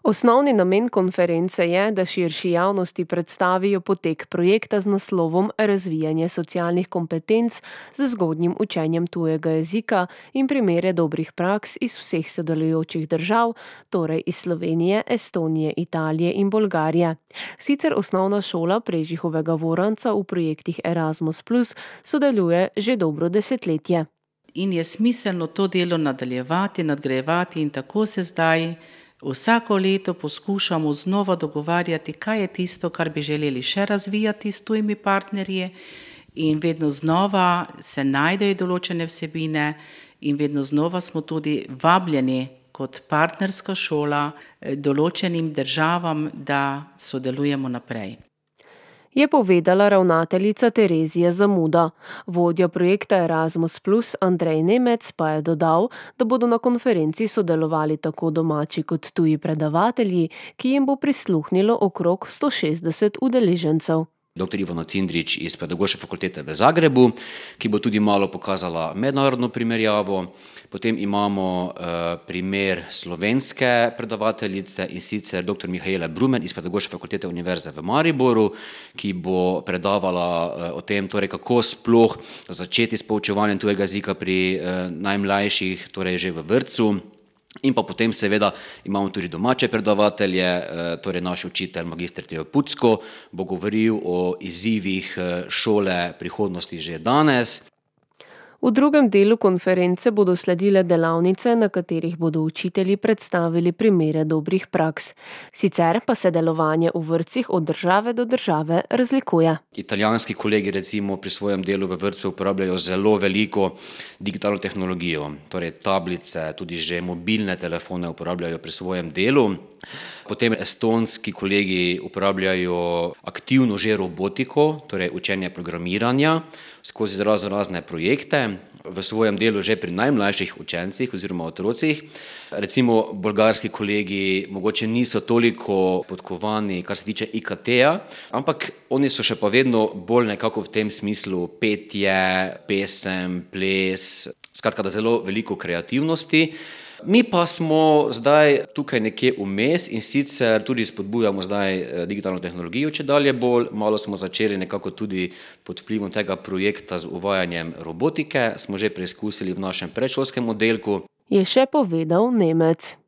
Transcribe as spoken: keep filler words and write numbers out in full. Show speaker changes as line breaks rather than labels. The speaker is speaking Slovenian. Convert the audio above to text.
Osnovni namen konference je, da širši javnosti predstavijo potek projekta z naslovom Razvijanje socialnih kompetenc z zgodnjim učenjem tujega jezika in primere dobrih praks iz vseh sodelujočih držav, torej iz Slovenije, Estonije, Italije in Bolgarije. Sicer osnovna šola Prežihovega Voranca v projektih Erasmus plus sodeluje že dobro desetletje.
In je smiselno to delo nadaljevati, nadgrajevati in tako se zdaj vsako leto poskušamo znova dogovarjati, kaj je tisto, kar bi želeli še razvijati s tujimi partnerji, in vedno znova se najdejo določene vsebine in vedno znova smo tudi vabljeni kot partnerska šola določenim državam, da sodelujemo naprej.
Je povedala ravnateljica Terezija Zamuda. Vodja projekta Erasmus plus Andrej Nemec pa je dodal, da bodo na konferenci sodelovali tako domači kot tuji predavatelji, ki jim bo prisluhnilo okrog sto šestdeset udeležencev.
doktor Ivana Cindrić iz Pedagoške fakultete v Zagrebu, ki bo tudi malo pokazala mednarodno primerjavo. Potem imamo uh, primer slovenske predavateljice, in sicer doktor Mihaela Brumen iz Pedagoške fakultete Univerze v Mariboru, ki bo predavala uh, o tem, torej, kako sploh začeti s poučevanjem tujega jezika pri uh, najmlajših, torej že v vrtcu. In pa potem seveda imamo tudi domače predavatelje, torej naš učitelj magister Teo Pucko bo govoril o izzivih šole prihodnosti že danes.
V drugem delu konference bodo sledile delavnice, na katerih bodo učitelji predstavili primere dobrih praks. Sicer pa se delovanje v vrtcih od države do države razlikuje.
Italijanski kolegi recimo pri svojem delu v vrtcu uporabljajo zelo veliko digitalno tehnologijo, torej tablice, tudi že mobilne telefone uporabljajo pri svojem delu. Potem estonski kolegi uporabljajo aktivno že robotiko, torej učenje programiranja skozi razno razne projekte v svojem delu že pri najmlajših učencih oziroma otrocih. Recimo bolgarski kolegi mogoče niso toliko podkovani, kar se tiče I K T-ja, ampak oni so še pa vedno bolj nekako v tem smislu petje, pesem, ples, skratka da zelo veliko kreativnosti. Mi pa smo zdaj tukaj nekje vmes in sicer tudi spodbujamo zdaj digitalno tehnologijo, če dalje bolj. Malo smo začeli nekako tudi pod vplivom tega projekta z uvajanjem robotike, smo že preizkusili v našem predšolskem oddelku.
Je še povedal Nemec.